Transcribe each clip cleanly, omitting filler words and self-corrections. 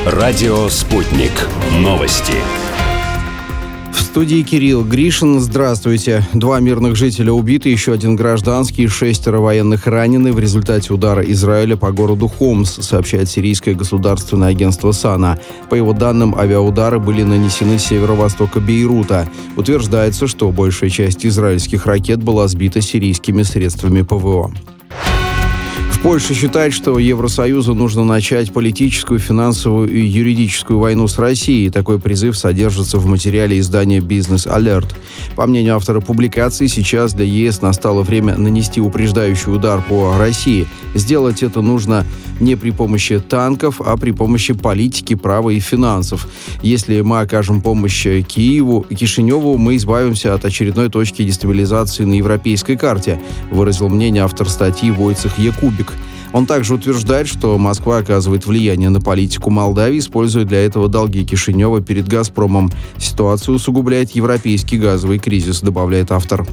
Радио «Спутник». Новости. В студии Кирилл Гришин. Здравствуйте. 2 мирных жителя убиты, еще 1 гражданский, 6 военных ранены в результате удара Израиля по городу Хомс, сообщает сирийское государственное агентство САНА. По его данным, авиаудары были нанесены с северо-востока Бейрута. Утверждается, что большая часть израильских ракет была сбита сирийскими средствами ПВО. Польша считает, что Евросоюзу нужно начать политическую, финансовую и юридическую войну с Россией. Такой призыв содержится в материале издания «Бизнес Алерт». По мнению автора публикации, сейчас для ЕС настало время нанести упреждающий удар по России. Сделать это нужно не при помощи танков, а при помощи политики, права и финансов. Если мы окажем помощь Киеву и Кишиневу, мы избавимся от очередной точки дестабилизации на европейской карте, выразил мнение автор статьи Войцех Якубик. Он также утверждает, что Москва оказывает влияние на политику Молдавии, используя для этого долги Кишинева перед «Газпромом». Ситуацию усугубляет европейский газовый кризис, добавляет автор.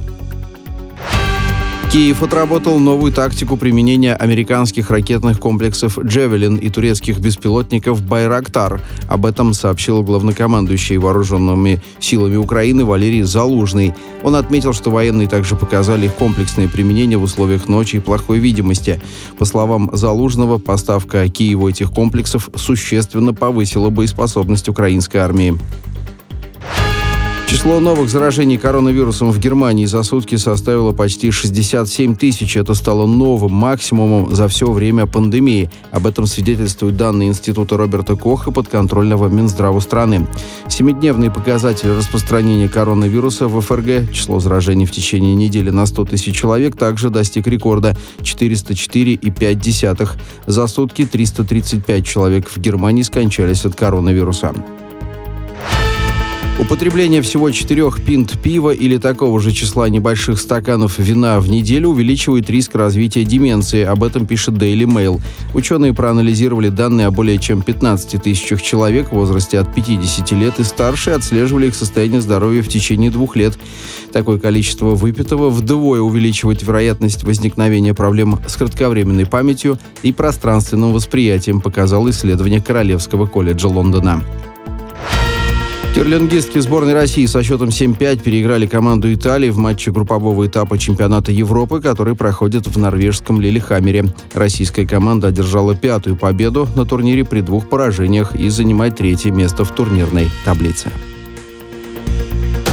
Киев отработал новую тактику применения американских ракетных комплексов «Джавелин» и турецких беспилотников «Байрактар». Об этом сообщил главнокомандующий вооруженными силами Украины Валерий Залужный. Он отметил, что военные также показали их комплексное применение в условиях ночи и плохой видимости. По словам Залужного, поставка Киеву этих комплексов существенно повысила боеспособность украинской армии. Число новых заражений коронавирусом в Германии за сутки составило почти 67 тысяч. Это стало новым максимумом за все время пандемии. Об этом свидетельствуют данные Института Роберта Коха, подконтрольного Минздраву страны. 7-дневные показатели распространения коронавируса в ФРГ, число заражений в течение недели на 100 тысяч человек, также достиг рекорда – 404,5. За сутки 335 человек в Германии скончались от коронавируса. Употребление всего 4 пинт пива или такого же числа небольших стаканов вина в неделю увеличивает риск развития деменции. Об этом пишет Daily Mail. Ученые проанализировали данные о более чем 15 тысячах человек в возрасте от 50 лет и старше и отслеживали их состояние здоровья в течение 2 лет. Такое количество выпитого вдвое увеличивает вероятность возникновения проблем с кратковременной памятью и пространственным восприятием, показало исследование Королевского колледжа Лондона. Кирлингистки сборной России со счетом 7-5 переиграли команду Италии в матче группового этапа чемпионата Европы, который проходит в норвежском Лилехаммере. Российская команда одержала 5-ю победу на турнире при 2 поражениях и занимает 3-е место в турнирной таблице.